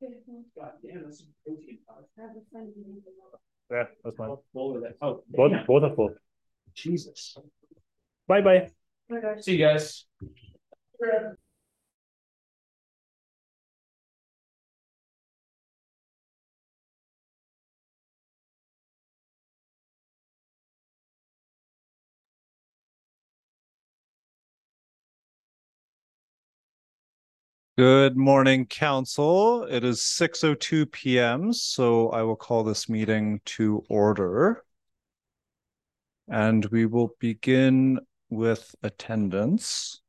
God damn, that's some protein powder. Yeah, that's fine. Oh, both are full. Jesus. Bye bye. See you guys. Good morning, Council. It is 6:02 p.m., so I will call this meeting to order. And we will begin with attendance.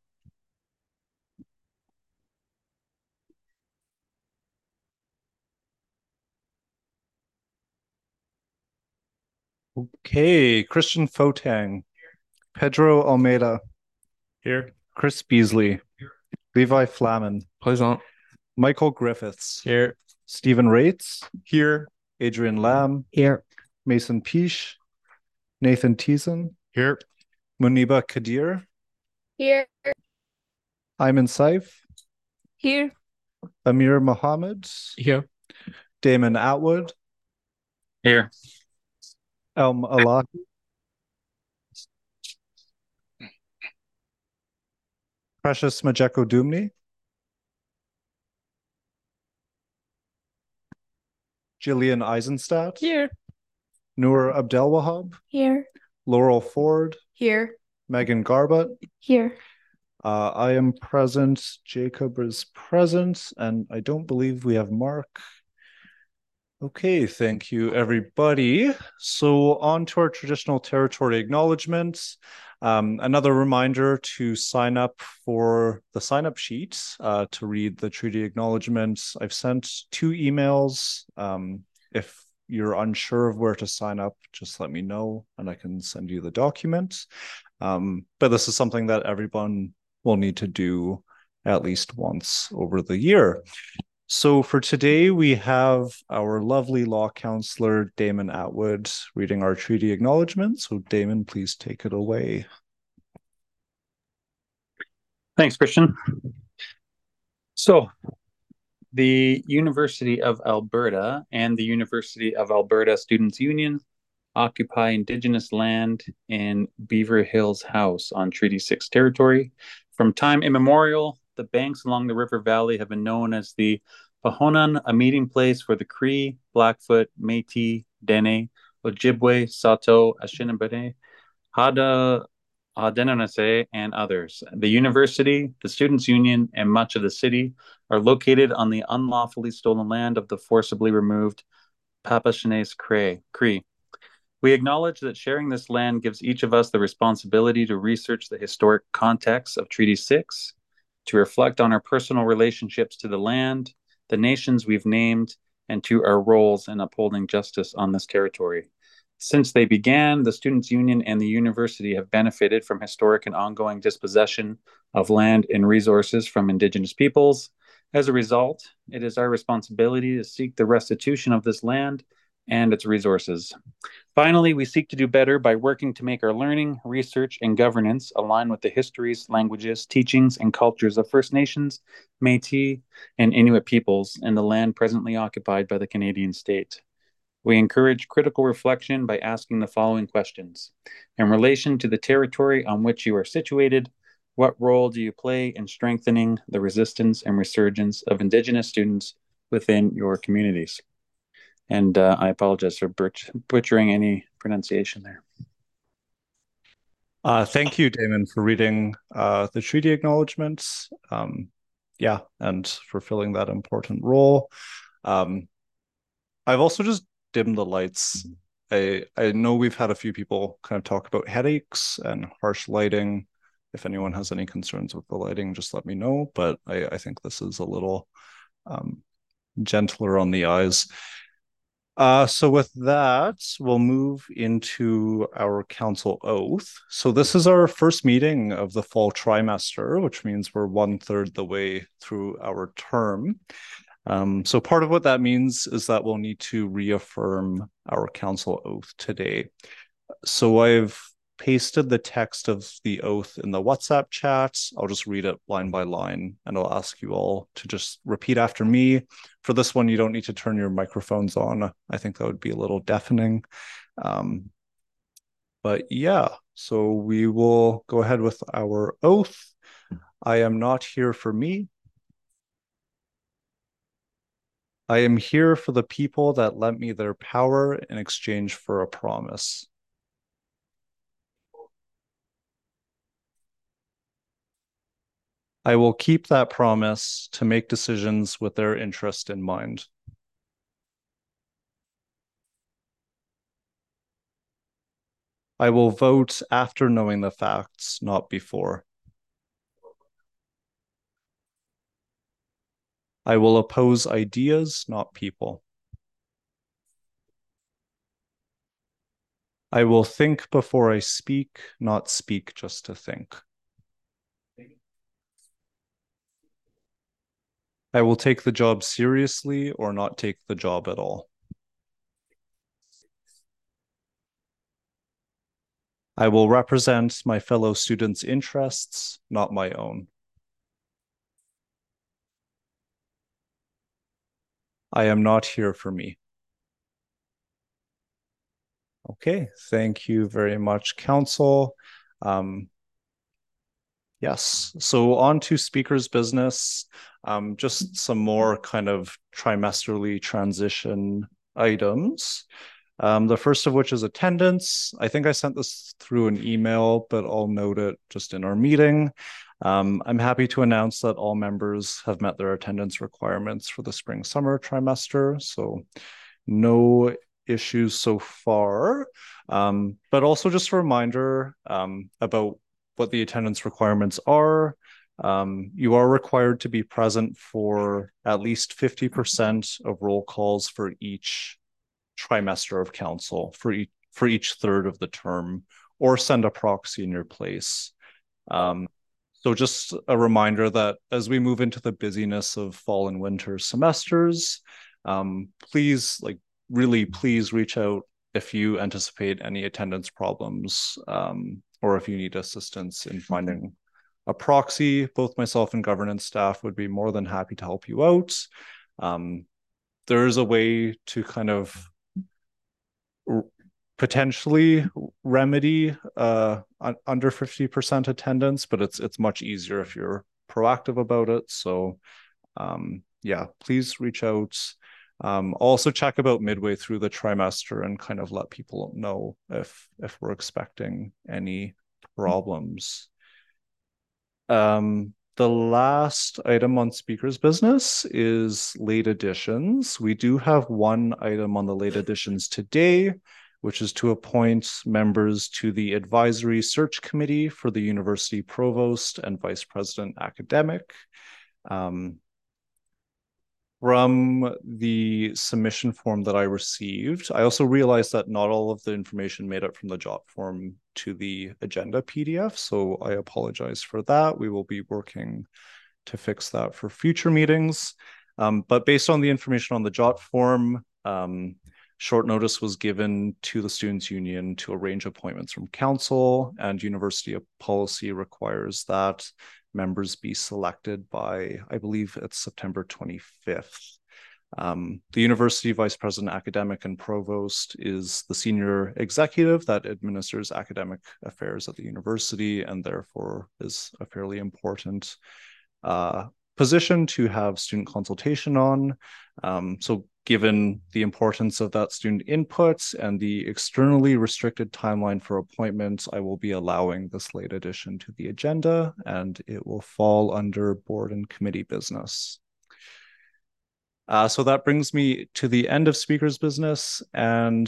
Okay, Christian Fotang, Pedro Almeida, Here. Chris Beasley, Levi Flamen, Plaisant. Michael Griffiths, Here. Stephen Raitz, Here. Adrian Lamb, Here. Mason Peache, Nathan Thiessen, Here. Muniba Kadir, Here. Ayman Saif, Here. Amir Mohammed, Here. Damon Atwood, Here. Elm Alahi, Precious Majeko Dumni, Jillian Eisenstadt, Here. Noor Abdelwahab, Here. Laurel Ford, Here. Megan Garbutt. Here. I am present, Jacob is present, and I don't believe we have Mark. Okay, thank you, everybody. So on to our traditional territory acknowledgements. Another reminder to sign up for the sign-up sheet to read the treaty acknowledgements. I've sent 2 emails. If you're unsure of where to sign up, just let me know and I can send you the document. But this is something that everyone will need to do at least once over the year. So for today, we have our lovely law counselor, Damon Atwood, reading our treaty acknowledgement. So Damon, please take it away. Thanks, Christian. So the University of Alberta and the University of Alberta Students' Union occupy Indigenous land in Beaver Hills House on Treaty 6 territory. From time immemorial, the banks along the river valley have been known as the Pahonan, a meeting place for the Cree, Blackfoot, Métis, Dene, Ojibwe, Sato, Anishinaabe, Haudenosaunee, and others. The university, the Students' Union, and much of the city are located on the unlawfully stolen land of the forcibly removed Papichanes Cree. We acknowledge that sharing this land gives each of us the responsibility to research the historic context of Treaty 6, to reflect on our personal relationships to the land, the nations we've named, and to our roles in upholding justice on this territory. Since they began, the Students' Union and the university have benefited from historic and ongoing dispossession of land and resources from Indigenous peoples. As a result, it is our responsibility to seek the restitution of this land and its resources. Finally, we seek to do better by working to make our learning, research, and governance align with the histories, languages, teachings, and cultures of First Nations, Métis, and Inuit peoples in the land presently occupied by the Canadian state. We encourage critical reflection by asking the following questions. In relation to the territory on which you are situated, what role do you play in strengthening the resistance and resurgence of Indigenous students within your communities? And I apologize for butchering any pronunciation there. Thank you, Damon, for reading the treaty acknowledgements. And for filling that important role. I've also just dimmed the lights. I know we've had a few people kind of talk about headaches and harsh lighting. If anyone has any concerns with the lighting, just let me know. But I think this is a little gentler on the eyes. So with that, we'll move into our council oath. So this is our first meeting of the fall trimester, which means we're 1/3 the way through our term. So part of what that means is that we'll need to reaffirm our council oath today. So I've pasted the text of the oath in the WhatsApp chat. I'll just read it line by line, and I'll ask you all to just repeat after me. For this one, you don't need to turn your microphones on. I think that would be a little deafening. But yeah, so we will go ahead with our oath. I am not here for me. I am here for the people that lent me their power in exchange for a promise. I will keep that promise to make decisions with their interest in mind. I will vote after knowing the facts, not before. I will oppose ideas, not people. I will think before I speak, not speak just to think. I will take the job seriously or not take the job at all. I will represent my fellow students' interests, not my own. I am not here for me. Okay, thank you very much, Council. Yes, so on to speaker's business. Just some more kind of trimesterly transition items. The first of which is attendance. I think I sent this through an email, but I'll note it just in our meeting. I'm happy to announce that all members have met their attendance requirements for the spring-summer trimester, so no issues so far. But also just a reminder about what the attendance requirements are. You are required to be present for at least 50% of roll calls for each trimester of council, for each third of the term, or send a proxy in your place. So just a reminder that as we move into the busyness of fall and winter semesters, please, really please reach out if you anticipate any attendance problems, or if you need assistance in finding a proxy. Both myself and governance staff would be more than happy to help you out. There is a way to kind of potentially remedy under 50% attendance, but it's much easier if you're proactive about it. So yeah, please reach out. Also check about midway through the trimester and kind of let people know if we're expecting any problems. The last item on speaker's business is late additions. We do have one item on the late additions today, which is to appoint members to the advisory search committee for the university provost and vice president academic. From the submission form that I received, I also realized that not all of the information made it from the jot form to the agenda PDF, so I apologize for that. We will be working to fix that for future meetings. But based on the information on the jot form, short notice was given to the Students' Union to arrange appointments from council, and university policy requires that members be selected by, I believe it's September 25th. The university vice president academic and provost is the senior executive that administers academic affairs at the university, and therefore is a fairly important position to have student consultation on. So given the importance of that student input and the externally restricted timeline for appointments, I will be allowing this late addition to the agenda, and it will fall under board and committee business. So that brings me to the end of speaker's business and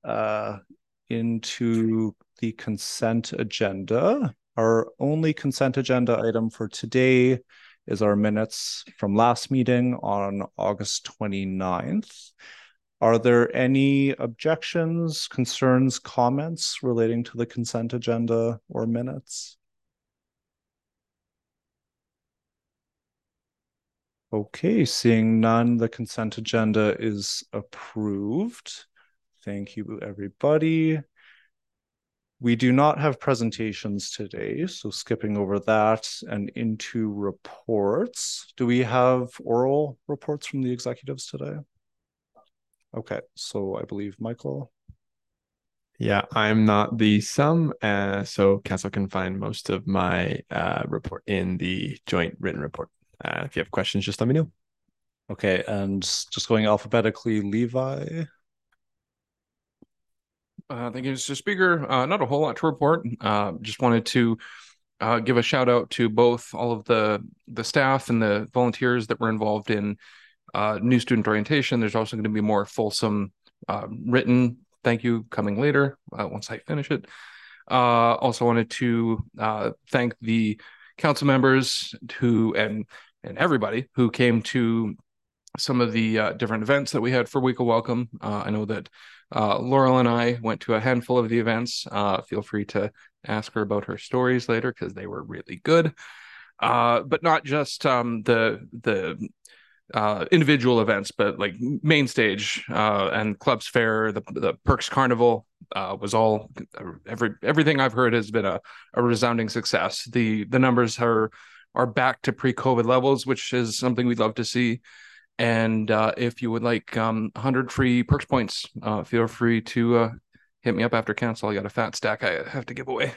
into the consent agenda. Our only consent agenda item for today is our minutes from last meeting on August 29th. Are there any objections, concerns, comments relating to the consent agenda or minutes? Okay, seeing none, the consent agenda is approved. Thank you, everybody. We do not have presentations today, so skipping over that and into reports. Do we have oral reports from the executives today? Okay, so I believe Michael. Yeah, I'm not the sum, so Council can find most of my report in the joint written report. If you have questions, just let me know. Okay, and just going alphabetically, Levi. Thank you, Mr. Speaker. Not a whole lot to report. Just wanted to give a shout out to both all of the staff and the volunteers that were involved in new student orientation. There's also going to be more fulsome written thank you coming later once I finish it. Also wanted to thank the council members and everybody who came to some of the different events that we had for Week of Welcome. I know that Laurel and I went to a handful of the events. Feel free to ask her about her stories later because they were really good. But not just the individual events, but like main stage and Clubs Fair, the Perks Carnival was all everything I've heard has been a resounding success. The numbers are back to pre-COVID levels, which is something we'd love to see. And if you would like 100 free Perks points, feel free to hit me up after council. I got a fat stack I have to give away.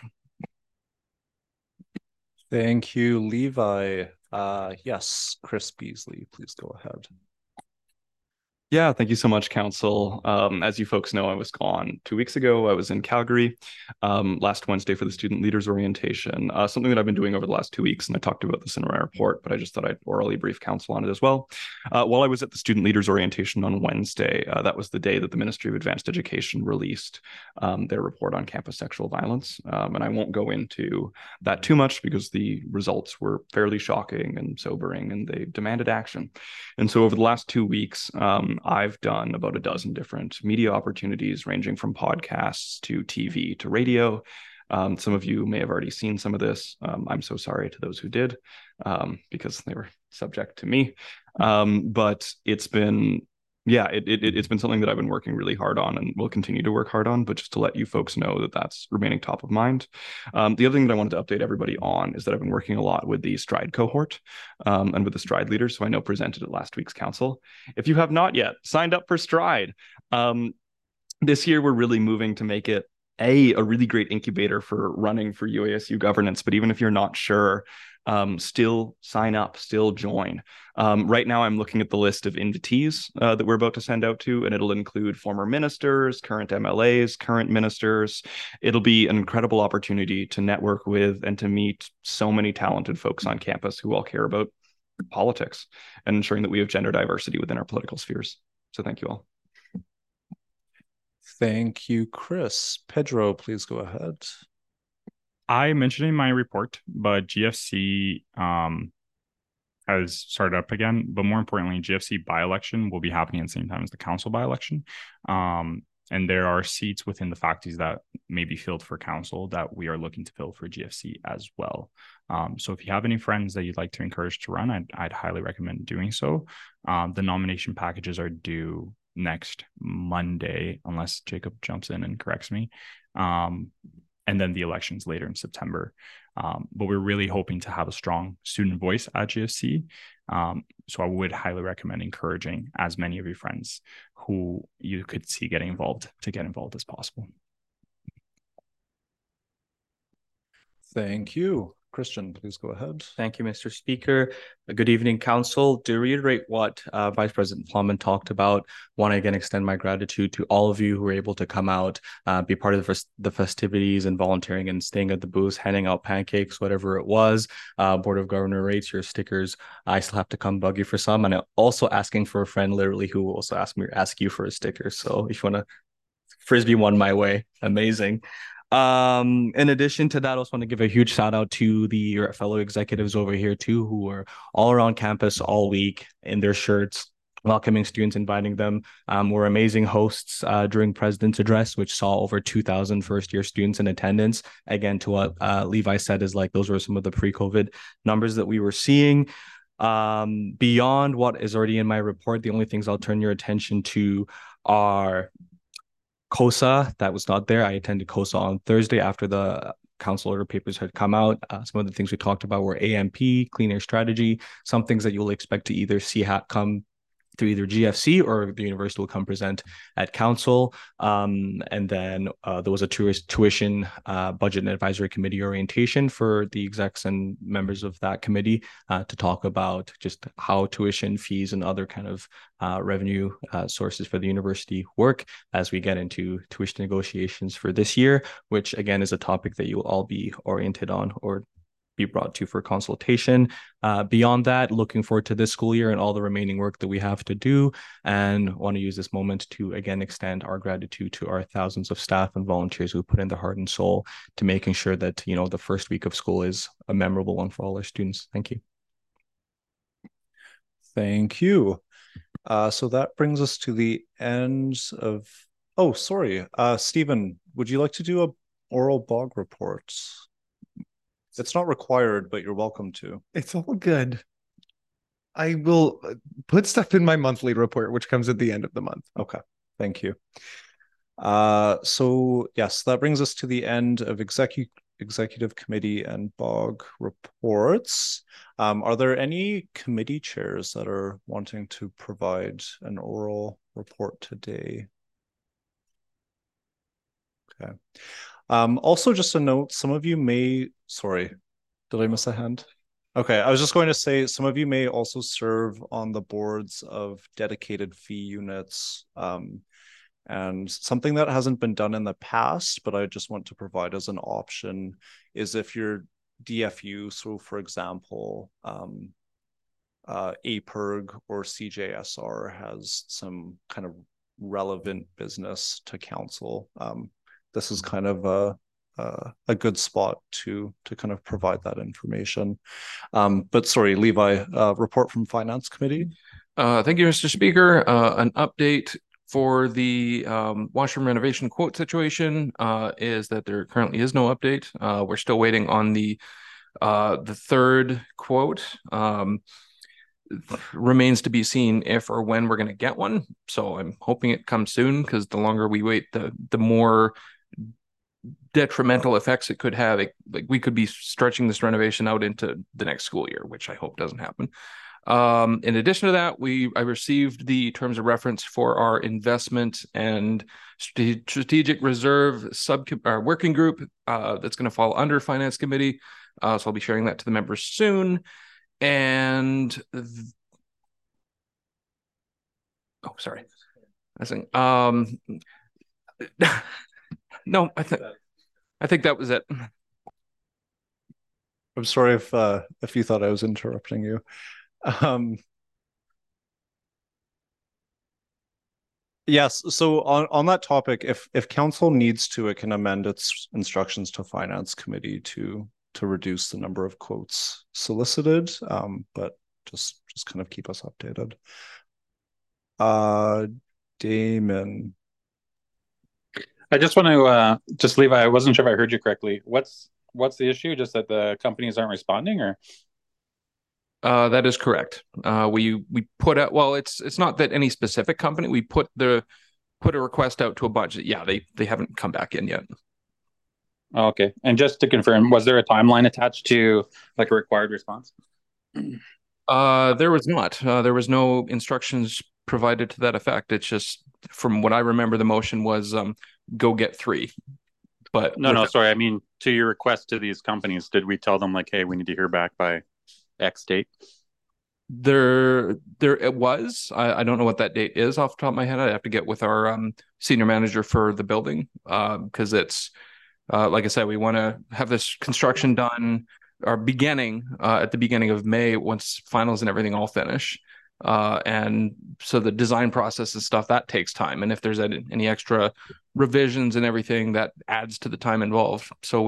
Thank you, Levi. Yes, Chris Beasley, please go ahead. Yeah, thank you so much, Council. As you folks know, I was gone 2 weeks ago. I was in Calgary last Wednesday for the Student Leaders Orientation, something that I've been doing over the last 2 weeks, and I talked about this in my report, but I just thought I'd orally brief Council on it as well. While I was at the Student Leaders Orientation on Wednesday, that was the day that the Ministry of Advanced Education released their report on campus sexual violence, and I won't go into that too much because the results were fairly shocking and sobering, and they demanded action. And so over the last 2 weeks, I've done about a dozen different media opportunities ranging from podcasts to TV to radio. Some of you may have already seen some of this. I'm so sorry to those who did because they were subject to me. But it's been, it's been something that I've been working really hard on and will continue to work hard on. But just to let you folks know that that's remaining top of mind. The other thing that I wanted to update everybody on is that I've been working a lot with the Stride cohort and with the Stride leaders, who I know presented at last week's council. If you have not yet signed up for Stride, this year we're really moving to make it a really great incubator for running for UASU governance. But even if you're not sure, still sign up, still join. Right now, I'm looking at the list of invitees that we're about to send out to, and it'll include former ministers, current MLAs, current ministers. It'll be an incredible opportunity to network with and to meet so many talented folks on campus who all care about politics and ensuring that we have gender diversity within our political spheres. So thank you all. Thank you, Chris. Pedro, please go ahead. I mentioned in my report, but GFC has started up again. But more importantly, GFC by-election will be happening at the same time as the council by-election. And there are seats within the faculties that may be filled for council that we are looking to fill for GFC as well. So if you have any friends that you'd like to encourage to run, I'd highly recommend doing so. The nomination packages are due next Monday, unless Jacob jumps in and corrects me. And then the elections later in September. But we're really hoping to have a strong student voice at GFC. So I would highly recommend encouraging as many of your friends who you could see getting involved to get involved as possible. Thank you. Christian, please go ahead. Thank you, Mr. Speaker. Good evening, Council. To reiterate what Vice President Plumman talked about, want to again extend my gratitude to all of you who were able to come out, be part of the festivities and volunteering and staying at the booths, handing out pancakes, whatever it was. Board of Governor rates, your stickers. I still have to come bug you for some. And I'm also asking for a friend literally who will also ask you for a sticker. So if you want to Frisbee one my way, amazing. In addition to that, I also want to give a huge shout out to your fellow executives over here too, who were all around campus all week in their shirts, welcoming students, inviting them. Were amazing hosts during President's Address, which saw over 2,000 first-year students in attendance. Again, to what Levi said, is like those were some of the pre-COVID numbers that we were seeing. Beyond what is already in my report, the only things I'll turn your attention to are COSA, that was not there. I attended COSA on Thursday after the council order papers had come out. Some of the things we talked about were AMP, clean air strategy, some things that you'll expect to either see come through either GFC or the university will come present at council. And then there was a tuition budget and advisory committee orientation for the execs and members of that committee to talk about just how tuition fees and other kind of revenue sources for the university work as we get into tuition negotiations for this year, which again is a topic that you will all be oriented on or be brought to for consultation. Beyond that, looking forward to this school year and all the remaining work that we have to do, and want to use this moment to again extend our gratitude to our thousands of staff and volunteers who put in their heart and soul to making sure that the first week of school is a memorable one for all our students. Thank you. Thank you. So that brings us to the end of. Oh, sorry, Stephen, would you like to do a oral BOG report? It's not required, but you're welcome to. It's all good. I will put stuff in my monthly report, which comes at the end of the month. Okay, thank you. So yes, that brings us to the end of executive committee and BOG reports. Are there any committee chairs that are wanting to provide an oral report today? Okay. Also, just a note, some of you may, sorry, did I miss a hand? Okay, I was just going to say some of you may also serve on the boards of dedicated fee units. And something that hasn't been done in the past, but I just want to provide as an option, is if your DFU, so for example, APIRG or CJSR has some kind of relevant business to council, this is kind of a good spot to kind of provide that information. But sorry, Levi, report from Finance Committee. Thank you, Mr. Speaker. An update for the washroom renovation quote situation is that there currently is no update. We're still waiting on the third quote. Remains to be seen if or when we're going to get one. So I'm hoping it comes soon, because the longer we wait, the more detrimental effects it could have. Like we could be stretching this renovation out into the next school year, which I hope doesn't happen. In addition to that, I received the terms of reference for our investment and strategic reserve working group that's going to fall under Finance Committee. So I'll be sharing that to the members soon. And oh, sorry. I think no, I think that was it. I'm sorry if you thought I was interrupting you. Yes, so on that topic, if council needs to, it can amend its instructions to Finance Committee to reduce the number of quotes solicited, but just kind of keep us updated. Damon. I just want to just leave. I wasn't sure if I heard you correctly. What's the issue? Just that the companies aren't responding, or? That is correct. We put out, well, it's not that any specific company. We put a request out to a bunch. Yeah, they haven't come back in yet. Okay, and just to confirm, was there a timeline attached to like a required response? There was not. There was no instructions provided to that effect. It's just, from what I remember, the motion was go get 3. But no, sorry. I mean, to your request to these companies, did we tell them like, hey, we need to hear back by X date? There it was. I don't know what that date is off the top of my head. I have to get with our senior manager for the building, because it's like I said, we want to have this construction done or beginning at the beginning of May, once finals and everything all finish. And so the design process and stuff, that takes time. And if there's any extra revisions and everything, that adds to the time involved. So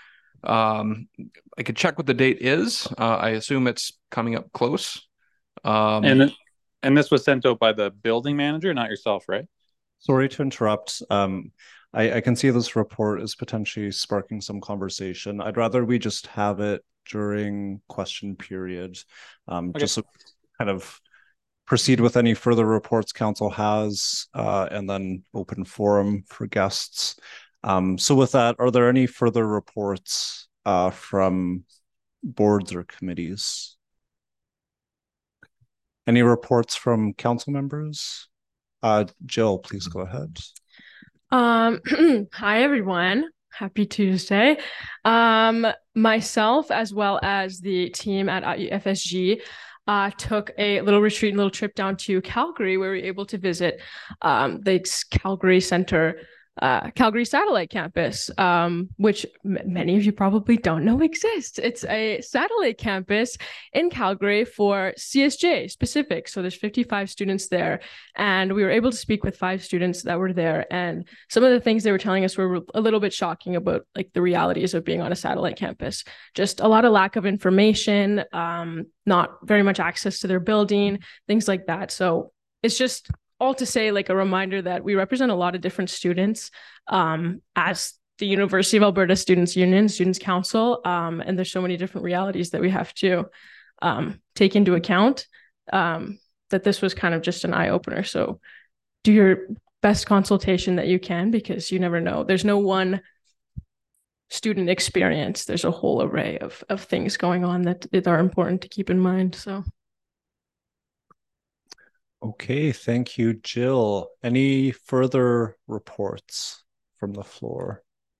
I could check what the date is. I assume it's coming up close. And this was sent out by the building manager, not yourself, right? Sorry to interrupt. I can see this report is potentially sparking some conversation. I'd rather we just have it during question period, okay. Just so kind of proceed with any further reports council has, and then open forum for guests. So with that, are there any further reports from boards or committees? Any reports from council members? Jill, please go ahead. Hi everyone. Happy Tuesday. Myself as well as the team at FSG took a little retreat, little trip down to Calgary, where we were able to visit the Calgary Center, Calgary Satellite Campus, which many of you probably don't know exists. It's a satellite campus in Calgary for CSJ specific. So there's 55 students there, and we were able to speak with 5 students that were there. And some of the things they were telling us were a little bit shocking about like the realities of being on a satellite campus. Just a lot of lack of information, not very much access to their building, things like that. So it's just all to say, like, a reminder that we represent a lot of different students as the University of Alberta Students' Union, Students' Council, and there's so many different realities that we have to take into account, that this was kind of just an eye-opener. So do your best consultation that you can, because you never know. There's no one student experience. There's a whole array of things going on that are important to keep in mind. So. Okay, thank you, Jill. Any further reports from the floor?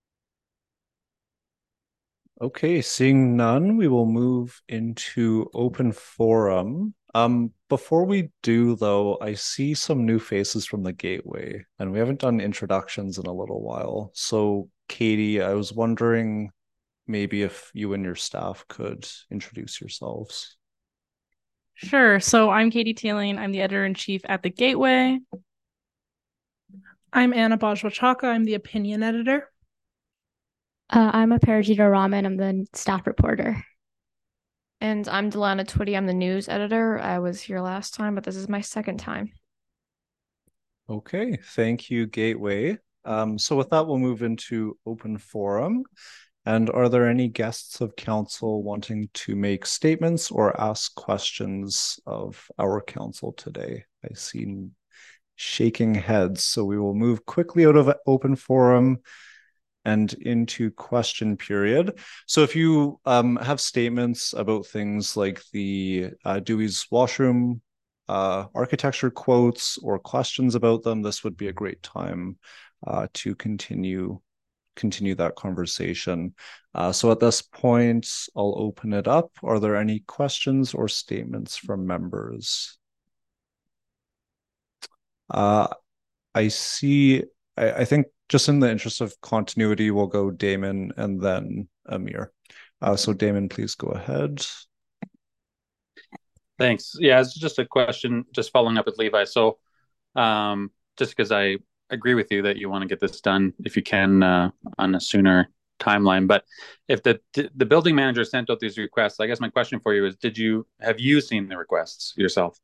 Okay, seeing none, we will move into open forum. Before we do, though, I see some new faces from the Gateway, and we haven't done introductions in a little while. So, Katie, I was wondering maybe if you and your staff could introduce yourselves. Sure. So I'm Katie Teeling. I'm the editor-in-chief at The Gateway. I'm Anna Bajwa-Chaka. I'm the opinion editor. I'm Aparajita Raman. I'm the staff reporter. And I'm Delana Twitty. I'm the news editor. I was here last time, but this is my second time. Okay, thank you, Gateway. So with that, we'll move into open forum. And are there any guests of council wanting to make statements or ask questions of our council today? I see shaking heads, so we will move quickly out of open forum and into question period. So if you have statements about things like the Dewey's washroom architecture quotes or questions about them, this would be a great time to continue that conversation. So at this point, I'll open it up. Are there any questions or statements from members? I think just in the interest of continuity, we'll go Damon and then Amir. So Damon, please go ahead. Thanks. Yeah, it's just a question, just following up with Levi. So just because I agree with you that you want to get this done if you can on a sooner timeline, but if the building manager sent out these requests, I guess my question for you is, have you seen the requests yourself?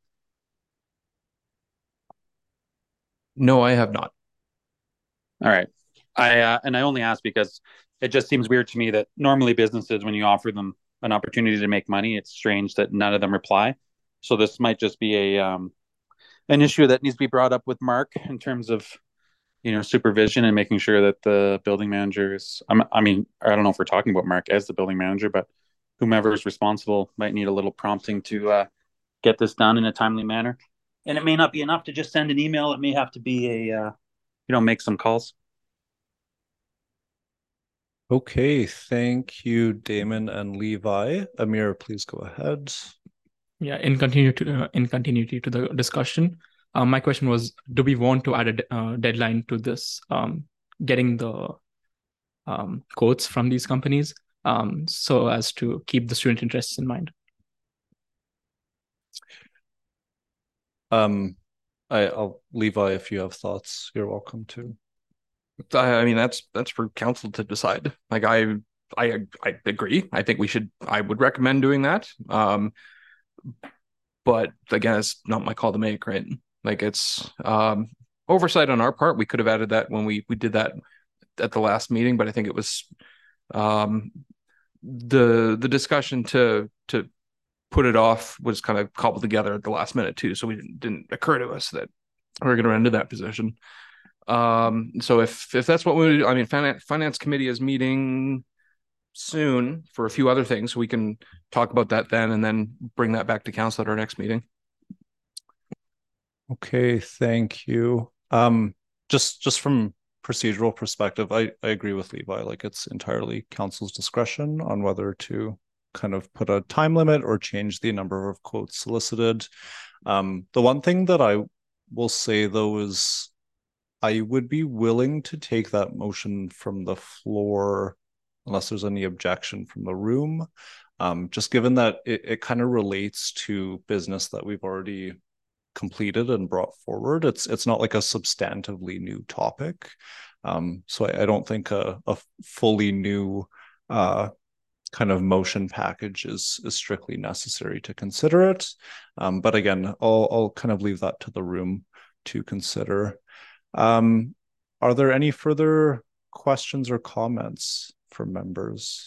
No, I have not. All right. I only ask because it just seems weird to me that normally businesses, when you offer them an opportunity to make money, it's strange that none of them reply. So this might just be an issue that needs to be brought up with Mark in terms of supervision and making sure that the building managers, I don't know if we're talking about Mark as the building manager, but whomever is responsible might need a little prompting to get this done in a timely manner. And it may not be enough to just send an email. It may have to be make some calls. Okay, thank you, Damon and Levi. Amir, please go ahead. Yeah, in continuity to the discussion, my question was, do we want to add a deadline to this, getting the quotes from these companies, so as to keep the student interests in mind? Levi, if you have thoughts, you're welcome to. I mean, that's for council to decide. Like, I agree. I think I would recommend doing that. But again, it's not my call to make, right? Like, it's oversight on our part. We could have added that when we did that at the last meeting, but I think it was the discussion to put it off was kind of cobbled together at the last minute too. So we didn't occur to us that we we're going to run into that position. So if that's what we do, I mean, finance committee is meeting soon for a few other things. So we can talk about that then and then bring that back to council at our next meeting. Okay, thank you. Just from procedural perspective, I agree with Levi. Like, it's entirely council's discretion on whether to kind of put a time limit or change the number of quotes solicited. The one thing that I will say though is I would be willing to take that motion from the floor unless there's any objection from the room. Just given that it kind of relates to business that we've already completed and brought forward. It's not like a substantively new topic. So I don't think a fully new kind of motion package is strictly necessary to consider it. But again, I'll kind of leave that to the room to consider. Are there any further questions or comments from members?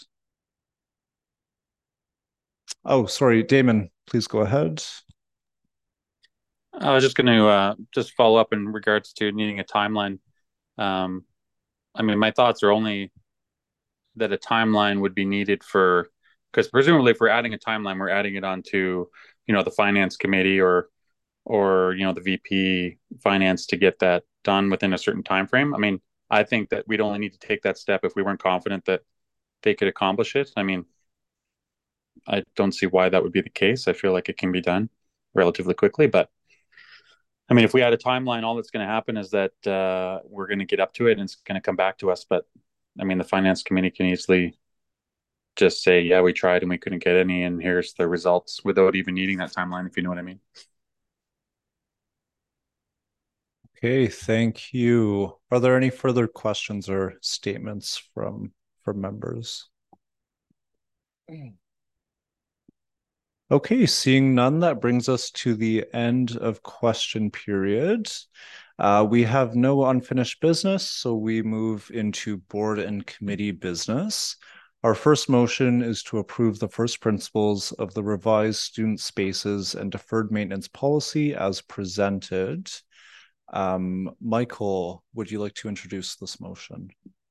Oh, sorry, Damon, please go ahead. I was just going to just follow up in regards to needing a timeline. I mean, my thoughts are only that a timeline would be needed for, because presumably if we're adding a timeline, we're adding it onto, the finance committee or the VP finance to get that done within a certain time frame. I mean, I think that we'd only need to take that step if we weren't confident that they could accomplish it. I mean, I don't see why that would be the case. I feel like it can be done relatively quickly, but I mean, if we had a timeline, all that's going to happen is that we're going to get up to it and it's going to come back to us. But I mean, the finance committee can easily just say, yeah, we tried and we couldn't get any, and here's the results without even needing that timeline, if you know what I mean. Okay, thank you. Are there any further questions or statements from members? Okay, seeing none, that brings us to the end of question period. We have no unfinished business, so we move into board and committee business. Our first motion is to approve the first principles of the revised student spaces and deferred maintenance policy as presented. Michael, would you like to introduce this motion?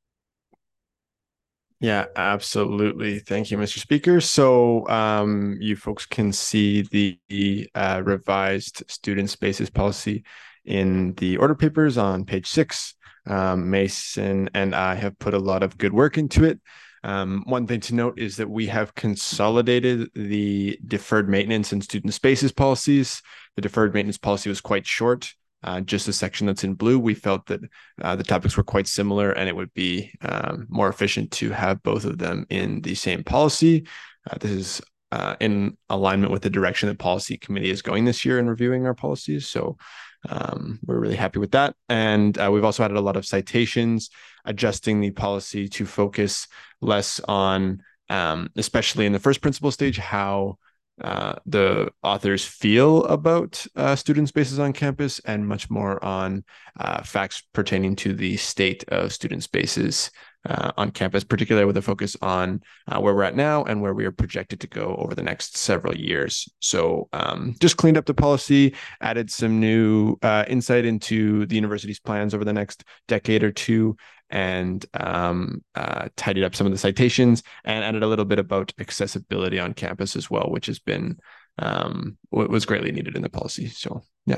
Yeah, absolutely. Thank you, Mr. Speaker. So you folks can see the revised student spaces policy in the order papers on page 6. Mason and I have put a lot of good work into it. One thing to note is that we have consolidated the deferred maintenance and student spaces policies. The deferred maintenance policy was quite short. Just the section that's in blue, we felt that the topics were quite similar and it would be more efficient to have both of them in the same policy. This is in alignment with the direction the policy committee is going this year in reviewing our policies. So we're really happy with that. And we've also added a lot of citations, adjusting the policy to focus less on, especially in the first principle stage, how the authors feel about student spaces on campus, and much more on facts pertaining to the state of student spaces on campus, particularly with a focus on where we're at now and where we are projected to go over the next several years. So just cleaned up the policy, added some new insight into the university's plans over the next decade or two, and tidied up some of the citations and added a little bit about accessibility on campus as well, which has been was greatly needed in the policy. So yeah.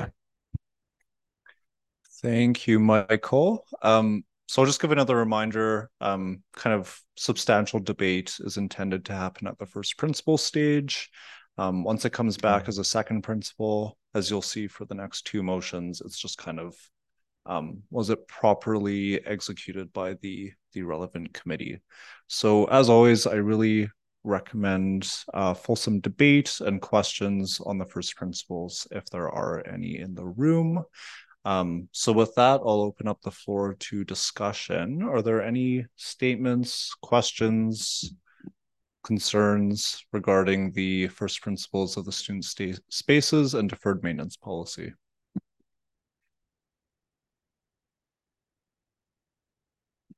Thank you, Michael. So I'll just give another reminder. Kind of substantial debate is intended to happen at the first principle stage. Once it comes back as a second principle, as you'll see for the next two motions, it's just kind of was it properly executed by the relevant committee? So as always, I really recommend fulsome debate and questions on the first principles if there are any in the room. So with that, I'll open up the floor to discussion. Are there any statements, questions, concerns regarding the first principles of the student spaces and deferred maintenance policy?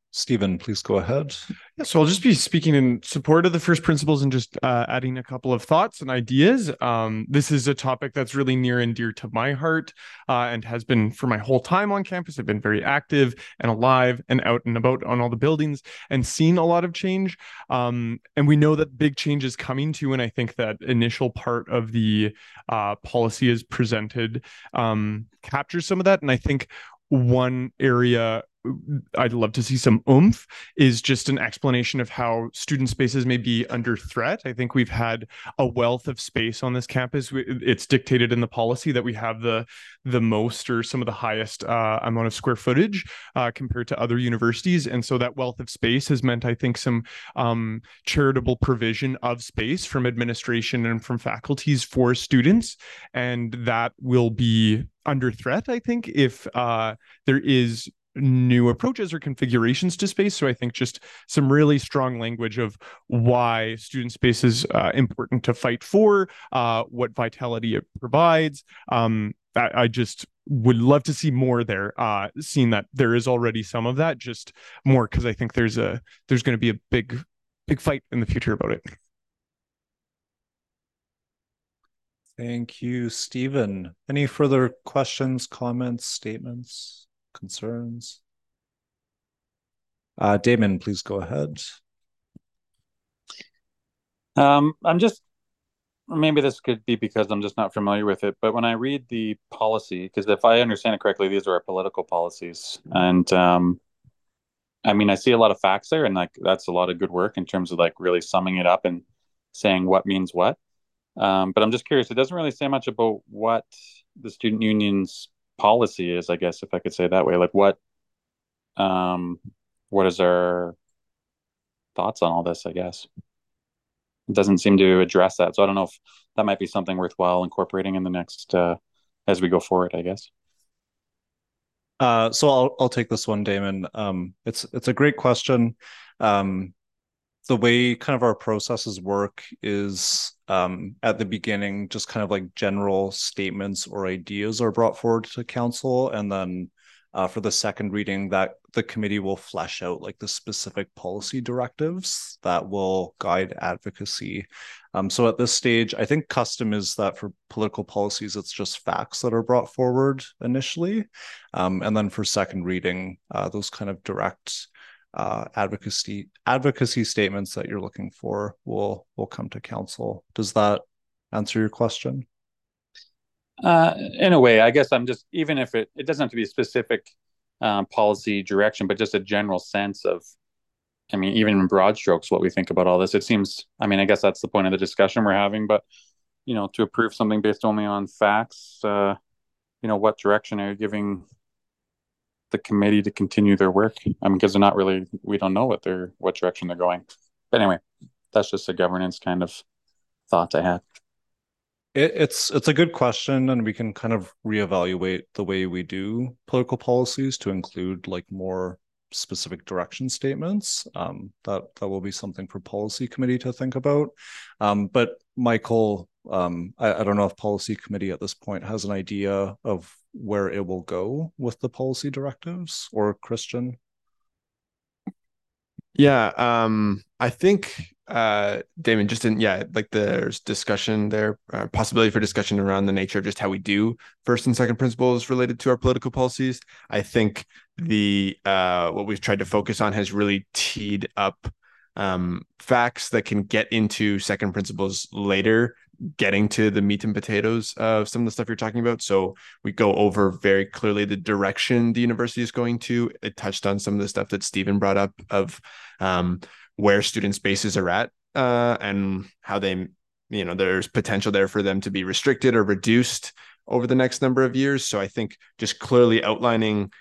Stephen, please go ahead. Yeah, so I'll just be speaking in support of the first principles and just adding a couple of thoughts and ideas. This is a topic that's really near and dear to my heart and has been for my whole time on campus. I've been very active and alive and out and about on all the buildings and seen a lot of change. And we know that big change is coming too. And I think that initial part of the policy is presented captures some of that. And I think one area I'd love to see some oomph is just an explanation of how student spaces may be under threat. I think we've had a wealth of space on this campus. It's dictated in the policy that we have the most or some of the highest amount of square footage compared to other universities. And so that wealth of space has meant, I think, some charitable provision of space from administration and from faculties for students. And that will be under threat, I think, if there is new approaches or configurations to space. So I think just some really strong language of why student space is important to fight for, what vitality it provides. I just would love to see more there, seeing that there is already some of that, just more, because I think there's going to be a big fight in the future about it. Thank you, Stephen. Any further questions, comments, statements, concerns? Damon, please go ahead. I'm just, maybe this could be because I'm just not familiar with it, but when I read the policy, because if I understand it correctly, these are our political policies. And I mean, I see a lot of facts there, and like that's a lot of good work in terms of like really summing it up and saying what means what. But I'm just curious, it doesn't really say much about what the student union's policy is, I guess, if I could say it that way. Like what is our thoughts on all this, I guess. It doesn't seem to address that. So I don't know if that might be something worthwhile incorporating in the next, as we go forward, I guess. So I'll take this one, Damon. It's a great question. The way kind of our processes work is at the beginning, just kind of like general statements or ideas are brought forward to council. And then for the second reading, that the committee will flesh out like the specific policy directives that will guide advocacy. So at this stage, I think custom is that for political policies, it's just facts that are brought forward initially. And then for second reading, those kind of direct advocacy statements that you're looking for will come to council. Does that answer your question? In a way, I guess I'm just, even if it doesn't have to be a specific policy direction, but just a general sense of, I mean, even in broad strokes, what we think about all this. It seems, I mean, I guess that's the point of the discussion we're having, but, you know, to approve something based only on facts, you know, what direction are you giving the committee to continue their work? I mean, because they're not really, we don't know what direction they're going. But anyway, that's just a governance kind of thought I had. It's a good question, and we can kind of reevaluate the way we do political policies to include like more specific direction statements. That will be something for policy committee to think about. But Michael, I don't know if policy committee at this point has an idea of where it will go with the policy directives, or Christian. Yeah, I think Damon, just like there's discussion there, possibility for discussion around the nature of just how we do first and second principles related to our political policies. I think the what we've tried to focus on has really teed up facts that can get into second principles later, getting to the meat and potatoes of some of the stuff you're talking about. So we go over very clearly the direction the university is going to. It touched on some of the stuff that Stephen brought up of where student spaces are at and how they, you know, there's potential there for them to be restricted or reduced over the next number of years. So I think just clearly outlining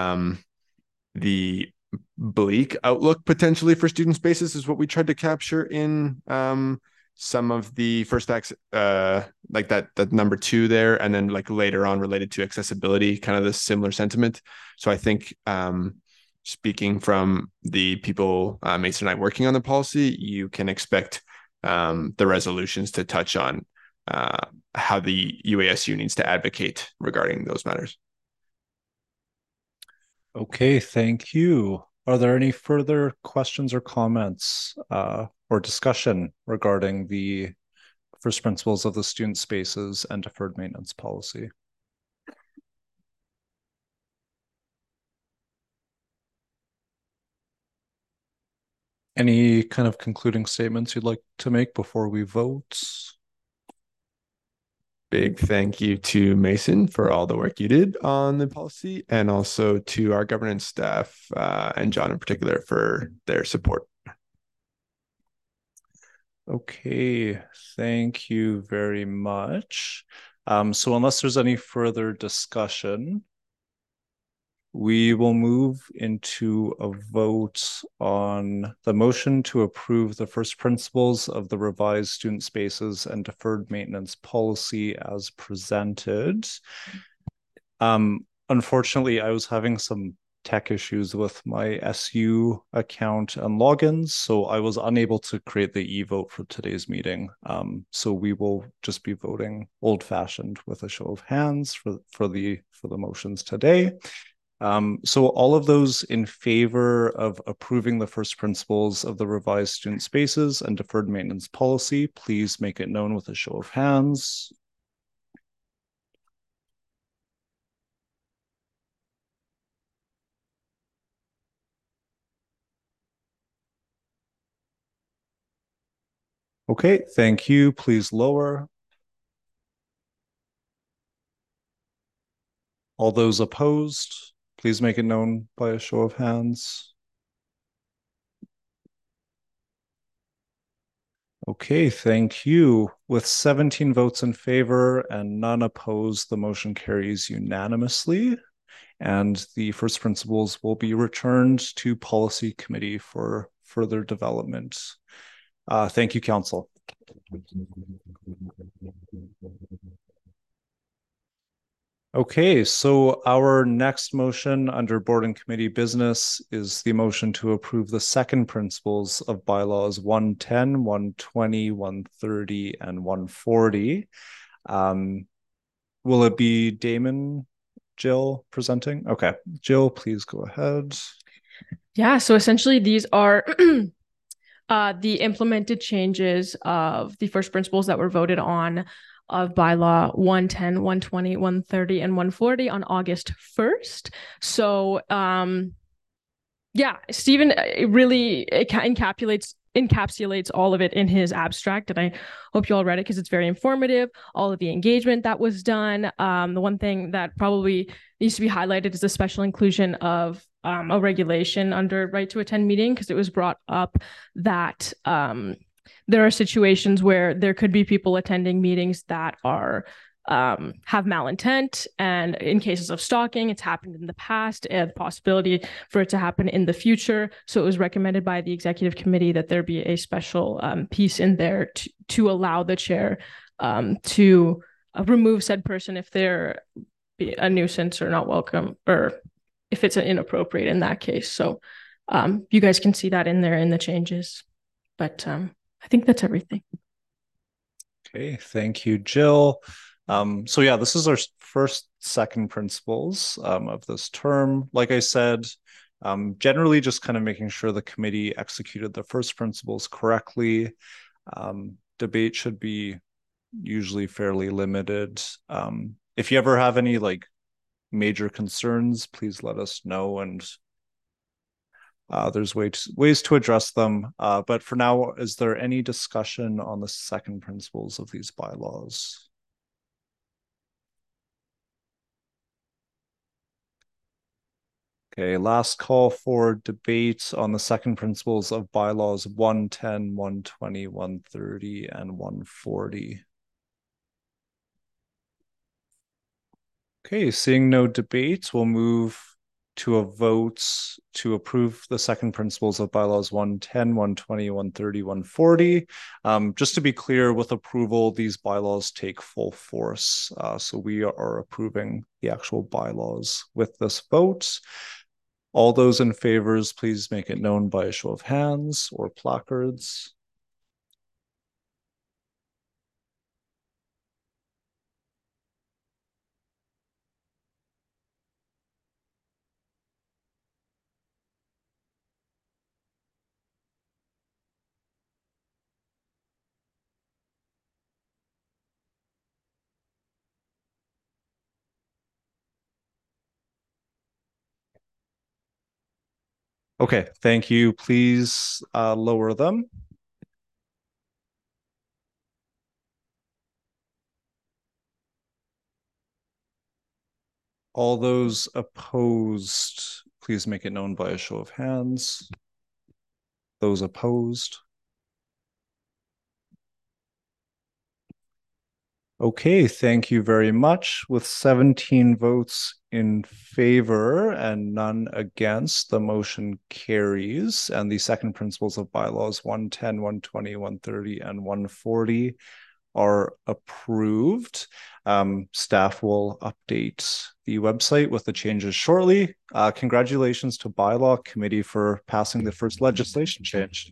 the bleak outlook potentially for student spaces is what we tried to capture in some of the first acts, like that number 2 there, and then like later on related to accessibility, kind of this similar sentiment. So I think speaking from the people Mason and I working on the policy, you can expect the resolutions to touch on how the UASU needs to advocate regarding those matters. Okay, thank you. Are there any further questions or comments or discussion regarding the first principles of the student spaces and deferred maintenance policy? Any kind of concluding statements you'd like to make before we vote? Big thank you to Mason for all the work you did on the policy, and also to our governance staff and John in particular for their support. Okay, thank you very much. So unless there's any further discussion, we will move into a vote on the motion to approve the first principles of the revised student spaces and deferred maintenance policy as presented. Unfortunately, I was having some tech issues with my SU account and logins, so I was unable to create the e-vote for today's meeting. So we will just be voting old-fashioned with a show of hands for the motions today. So all of those in favor of approving the first principles of the revised student spaces and deferred maintenance policy, please make it known with a show of hands. Okay, thank you. Please lower. All those opposed, please make it known by a show of hands. Okay, thank you. With 17 votes in favor and none opposed, the motion carries unanimously, and the first principles will be returned to Policy Committee for further development. Thank you, Council. Okay, so our next motion under board and committee business is the motion to approve the second principles of bylaws 110, 120, 130, and 140. Will it be Damon, Jill presenting? Okay, Jill, please go ahead. Yeah, so essentially these are the implemented changes of the first principles that were voted on of bylaw 110, 120, 130, and 140 on August 1st. So yeah, Stephen really encapsulates all of it in his abstract, and I hope you all read it because it's very informative. All of the engagement that was done. The one thing that probably needs to be highlighted is the special inclusion of a regulation under right to attend meeting, because it was brought up that there are situations where there could be people attending meetings that are have malintent, and in cases of stalking, it's happened in the past, and the possibility for it to happen in the future. So it was recommended by the executive committee that there be a special piece in there to allow the chair to remove said person if they're a nuisance or not welcome, or if it's inappropriate in that case. So you guys can see that in there in the changes, but I think that's everything. Okay, thank you, Jill. So yeah, this is our first second principles of this term. Like I said, generally just kind of making sure the committee executed the first principles correctly. Debate should be usually fairly limited. If you ever have any like major concerns, please let us know, and there's ways to address them. But for now, is there any discussion on the second principles of these bylaws? Okay, last call for debate on the second principles of bylaws 110, 120, 130, and 140. Okay, seeing no debate, we'll move to a vote to approve the second principles of bylaws 110, 120, 130, 140. Just to be clear, with approval, these bylaws take full force. So we are approving the actual bylaws with this vote. All those in favors, please make it known by a show of hands or placards. Okay, thank you. Please lower them. All those opposed, please make it known by a show of hands. Those opposed. Okay, thank you very much. With 17 votes in favor and none against, the motion carries. And the second principles of bylaws 110, 120, 130, and 140 are approved. Staff will update the website with the changes shortly. Congratulations to Bylaw Committee for passing the first legislation change.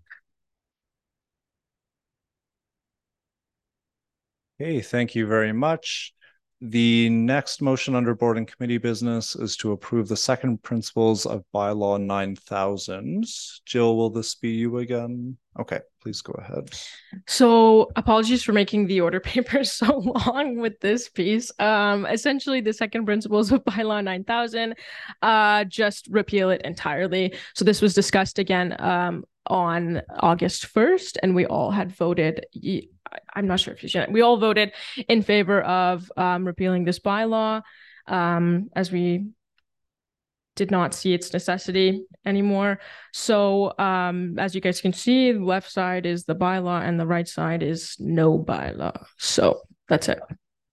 Okay, thank you very much. The next motion under board and committee business is to approve the second principles of bylaw 9000. Jill, will this be you again? Okay, please go ahead. So apologies for making the order paper so long with this piece. Essentially the second principles of bylaw 9000, just repeal it entirely. So this was discussed again on August 1st, and we all had voted. I'm not sure if you should. We all voted in favor of repealing this bylaw, as we did not see its necessity anymore. So as you guys can see, the left side is the bylaw and the right side is no bylaw. So that's it.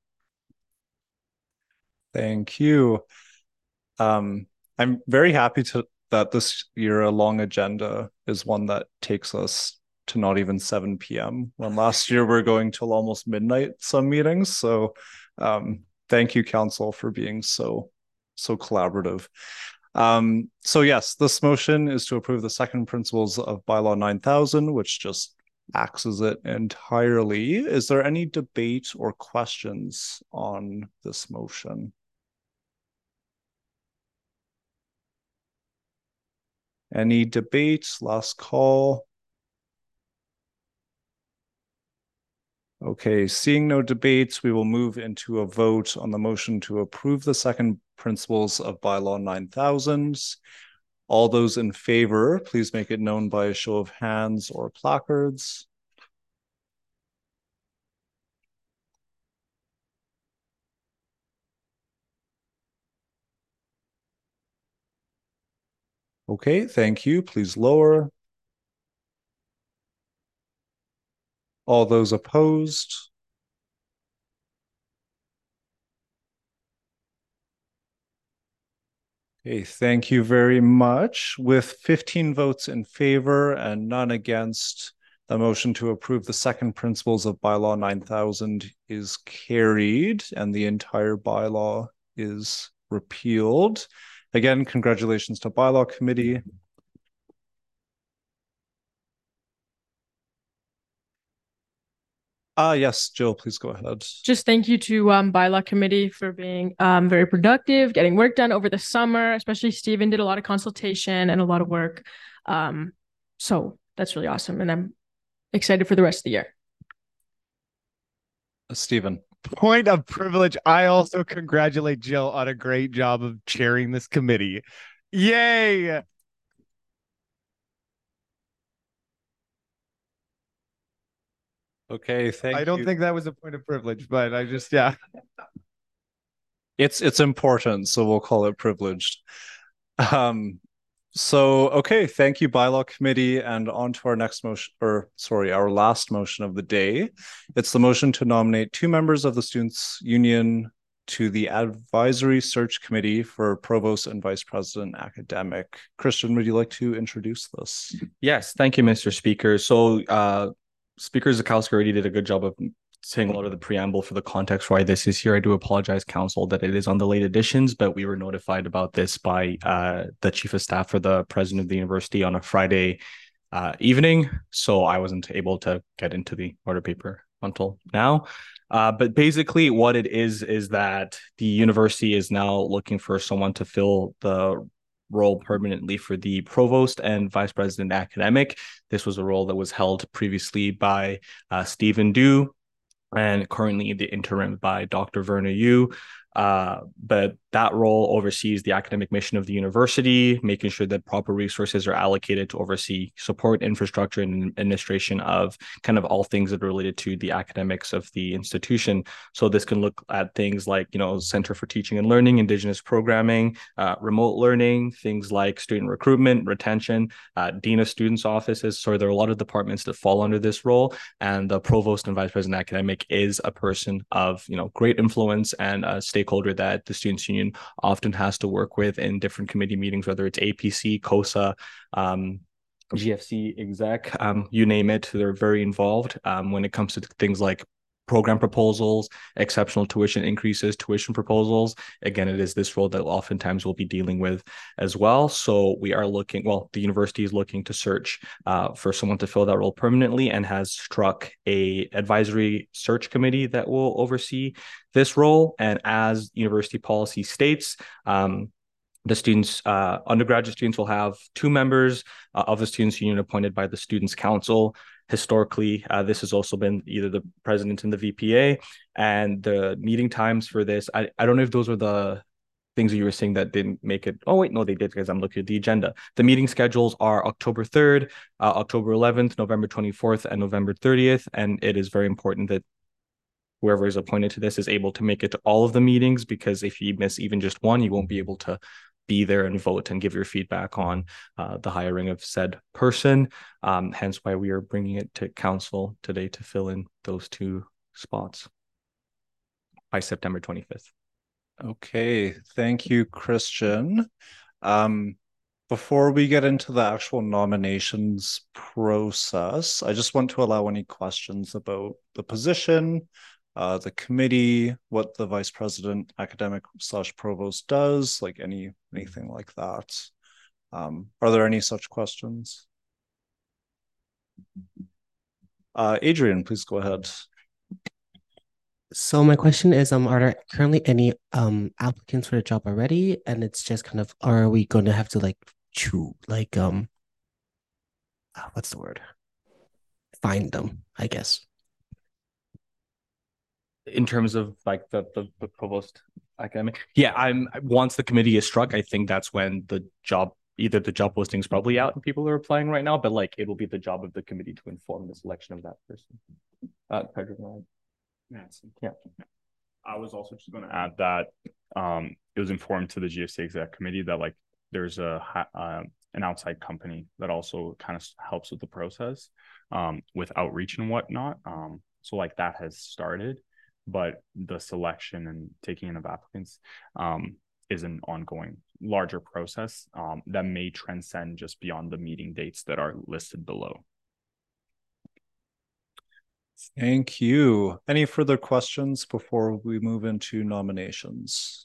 Thank you. I'm very happy that this year a long agenda is one that takes us to not even 7 p.m. when last year we're going till almost midnight some meetings. So thank you, Council, for being so collaborative. So yes, this motion is to approve the second principles of bylaw 9000, which just axes it entirely. Is there any debate or questions on this motion? Any debate? Last call. Okay, seeing no debates, we will move into a vote on the motion to approve the second principles of bylaw 9000. All those in favor, please make it known by a show of hands or placards. Okay, thank you. Please lower. All those opposed? Okay, thank you very much. With 15 votes in favor and none against, the motion to approve the second principles of bylaw 9000 is carried and the entire bylaw is repealed. Again, congratulations to Bylaw Committee. Yes, Jill, please go ahead. Just thank you to Bylaw Committee for being very productive, getting work done over the summer, especially Stephen did a lot of consultation and a lot of work. So that's really awesome. And I'm excited for the rest of the year. Stephen. Point of privilege. I also congratulate Jill on a great job of chairing this committee. Yay! Okay, thank you. I don't think that was a point of privilege, but I just, yeah. It's important, so we'll call it privileged. So, okay, thank you, Bylaw Committee, and on to our next motion, or sorry, our last motion of the day. It's the motion to nominate 2 members of the Students' Union to the Advisory Search Committee for Provost and Vice President Academic. Christian, would you like to introduce this? Yes, thank you, Mr. Speaker. So, Speaker Zakowski already did a good job of saying a lot of the preamble for the context why this is here. I do apologize, Council, that it is on the late editions, but we were notified about this by the Chief of Staff for the President of the University on a Friday evening, so I wasn't able to get into the order paper until now. But basically what it is that the university is now looking for someone to fill the role permanently for the provost and vice president academic. This was a role that was held previously by Stephen Dew and currently the interim by Dr. Verna Yu. But That role oversees the academic mission of the university, making sure that proper resources are allocated to oversee support, infrastructure, and administration of kind of all things that are related to the academics of the institution. So this can look at things like, Center for Teaching and Learning, Indigenous programming, remote learning, things like student recruitment, retention, Dean of Students offices. So there are a lot of departments that fall under this role. And the provost and vice president academic is a person of, great influence and a stakeholder that the Students' Union often has to work with in different committee meetings, whether it's APC, COSA, GFC, exec, you name it. They're very involved when it comes to things like program proposals, exceptional tuition increases, tuition proposals. Again, it is this role that oftentimes we'll be dealing with as well. So we are looking, the university is looking to search for someone to fill that role permanently and has struck a advisory search committee that will oversee this role. And as university policy states, the students, undergraduate students will have 2 members of the Students' Union appointed by the Students' Council. Historically, this has also been either the president and the VPA, and the meeting times for this. I don't know if those were the things that you were saying that didn't make it. Oh, wait, no, they did, because I'm looking at the agenda. The meeting schedules are October 3rd, October 11th, November 24th, and November 30th. And it is very important that whoever is appointed to this is able to make it to all of the meetings, because if you miss even just one, you won't be able to be there and vote and give your feedback on the hiring of said person. Hence why we are bringing it to council today to fill in those 2 spots by September 25th. Okay, thank you, Christian. Before we get into the actual nominations process, I just want to allow any questions about the position, the committee, what the vice president academic / provost does, like anything like that. Are there any such questions? Adrian, please go ahead. So my question is, are there currently any applicants for the job already? And it's just kind of, are we going to have to choose, what's the word? Find them, I guess. In terms of the provost academic, once the committee is struck, I think that's when either the job posting is probably out and people are applying right now, but it will be the job of the committee to inform the selection of that person. Pedro, yeah. I was also just going to add that it was informed to the GFC exec committee that there's an outside company that also kind of helps with the process with outreach and whatnot. So that has started, but the selection and taking in of applicants is an ongoing larger process that may transcend just beyond the meeting dates that are listed below. Thank you. Any further questions before we move into nominations?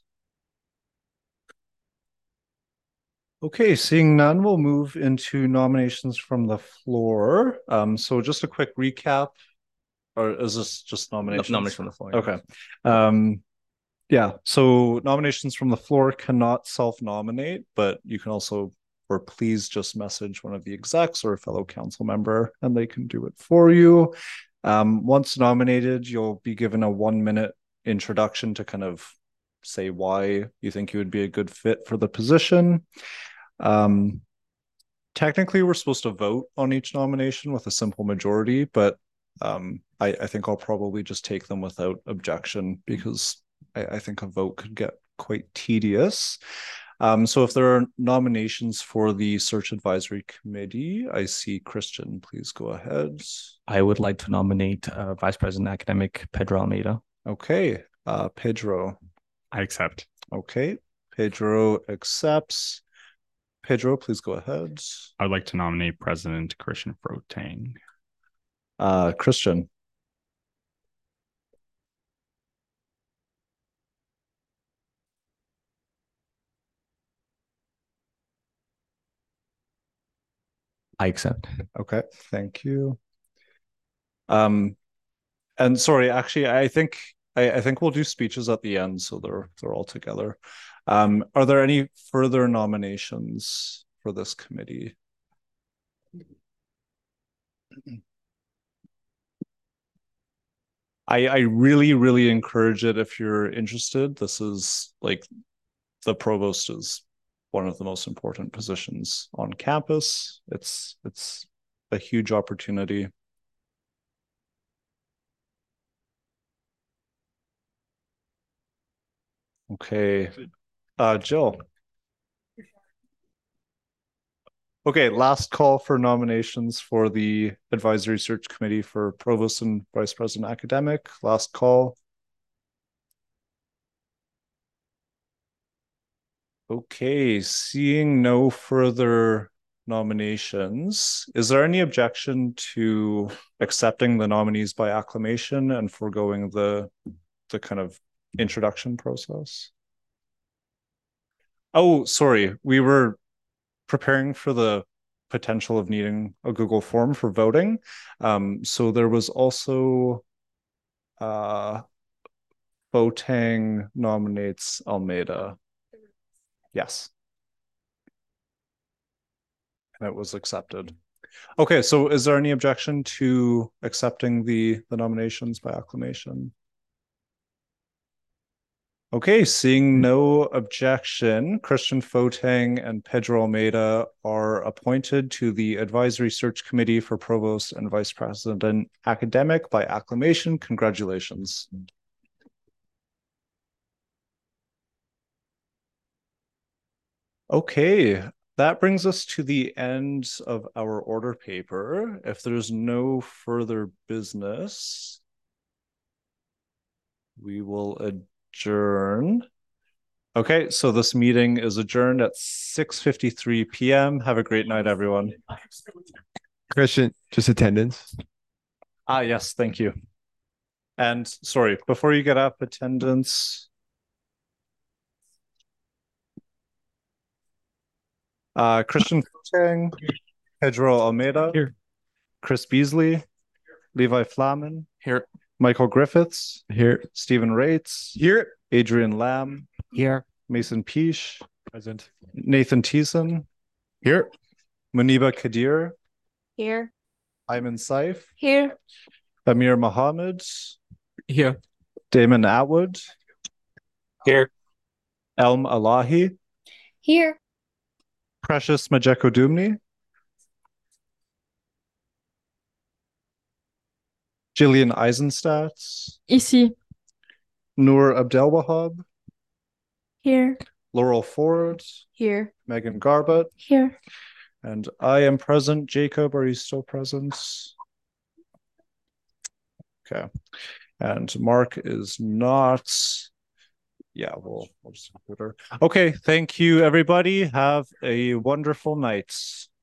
Okay, seeing none, we'll move into nominations from the floor. So just a quick recap, or is this just nominations? Nominations from the floor. Okay. So nominations from the floor cannot self-nominate, but you can also, or please just message one of the execs or a fellow council member and they can do it for you. Once nominated, you'll be given a 1-minute introduction to kind of say why you think you would be a good fit for the position. Technically, we're supposed to vote on each nomination with a simple majority, but I think I'll probably just take them without objection because I think a vote could get quite tedious. So if there are nominations for the Search Advisory Committee, I see Christian. Please go ahead. I would like to nominate Vice President Academic Pedro Almeida. Okay, Pedro. I accept. Okay, Pedro accepts. Pedro, please go ahead. I'd like to nominate President Christian Frotang. Christian. I accept. Okay, thank you. And sorry, actually, I think we'll do speeches at the end, so they're all together. Are there any further nominations for this committee? I really, really encourage it if you're interested. This is the provost is one of the most important positions on campus. It's a huge opportunity. Okay, Jill. Okay, last call for nominations for the Advisory Search Committee for Provost and Vice President Academic. Last call. Okay, seeing no further nominations, is there any objection to accepting the nominees by acclamation and foregoing the kind of introduction process? Oh, sorry, we were preparing for the potential of needing a Google form for voting. So there was also Boateng nominates Almeida. Yes. And it was accepted. Okay, so is there any objection to accepting the nominations by acclamation? Okay, seeing no objection, Christian Boateng and Pedro Almeida are appointed to the Advisory Search Committee for Provost and Vice President Academic by acclamation. Congratulations. Okay, that brings us to the end of our order paper. If there's no further business, we will adjourn. Okay, so this meeting is adjourned at 6:53 p.m. Have a great night, everyone. Christian, just attendance. Yes, thank you. And sorry, before you get up, attendance. Christian Boateng, Pedro Almeida, here. Chris Beasley, Levi Flamen, here. Michael Griffiths, here. Stephen Rates, here. Adrian Lamb, here. Mason Peache, present. Nathan Thiessen, here. Muniba Kadir, Here. Ayman Saif, Here. Amir Mohammed, here. Damon Atwood, here. Elm Alahi, Here. Precious Majeko Dumni, Jillian Eisenstadt, Ici. Noor Abdelwahab, Here. Laurel Ford, Here. Megan Garbutt, Here. and I am present. Jacob, are you still present? Okay. And Mark is not. Yeah, we'll just include her. Okay, thank you, everybody. Have a wonderful night.